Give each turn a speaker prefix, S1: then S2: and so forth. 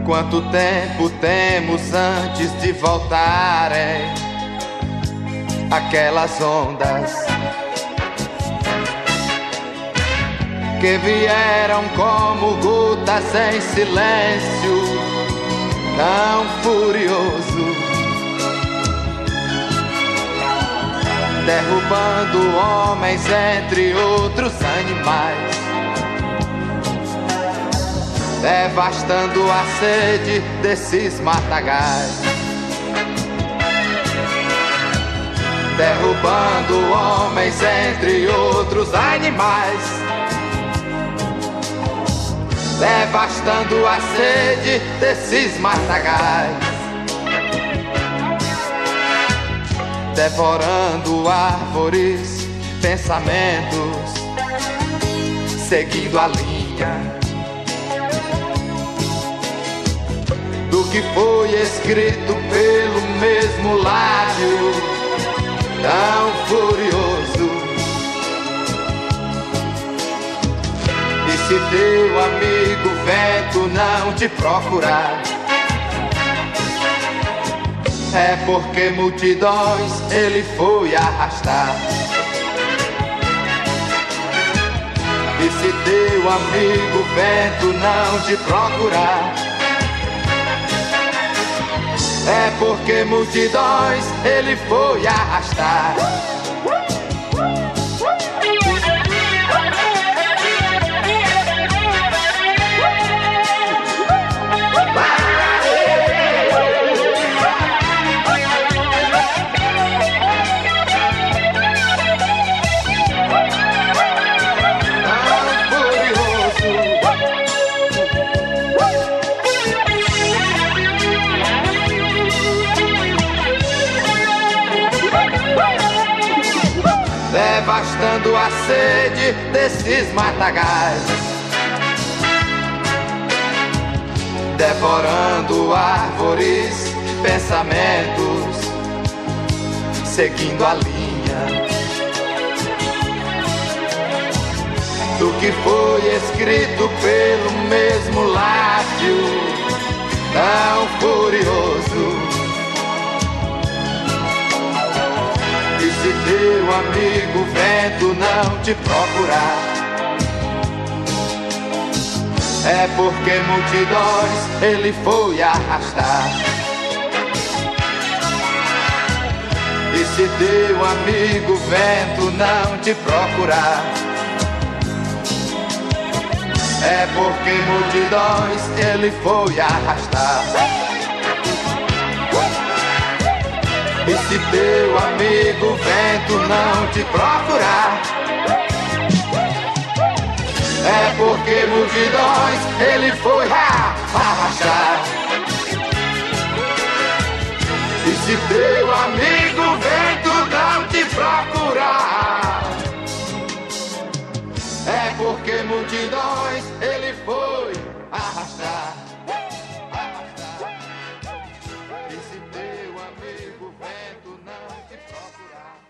S1: Quanto tempo temos antes de voltarem aquelas ondas que vieram como gotas em silêncio tão furioso, derrubando homens entre outros animais, devastando a sede desses matagais, derrubando homens entre outros animais, devastando a sede desses matagais, devorando árvores, pensamentos, seguindo a linha do que foi escrito pelo mesmo lábio tão furioso. E se teu amigo vento não te procurar, é porque multidões ele foi arrastar. E se teu amigo vento não te procurar, é porque multidões ele foi arrastar. Devastando a sede desses matagais, devorando árvores, pensamentos, seguindo a linha do que foi escrito pelo mesmo lábio tão furioso. E se teu amigo vento não te procurar, é porque multidões ele foi arrastar. E se teu amigo vento não te procurar, é porque multidões ele foi arrastar. E se teu amigo vento não te procurar, é porque multidões ele foi arrastar. E se teu amigo vento não te procurar, é porque multidões